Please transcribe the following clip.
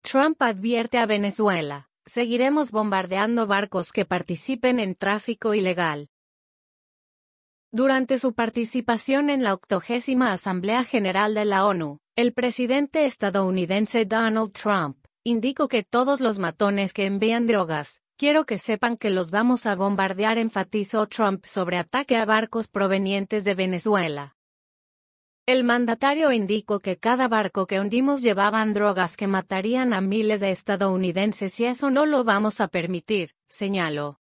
Trump advierte a Venezuela: seguiremos bombardeando barcos que participen en tráfico ilegal. Durante su participación en la 80ª Asamblea General de la ONU, el presidente estadounidense Donald Trump indicó que todos los matones que envían drogas, quiero que sepan que los vamos a bombardear, enfatizó Trump sobre ataque a barcos provenientes de Venezuela. El mandatario indicó que cada barco que hundimos llevaban drogas que matarían a miles de estadounidenses y eso no lo vamos a permitir, señaló.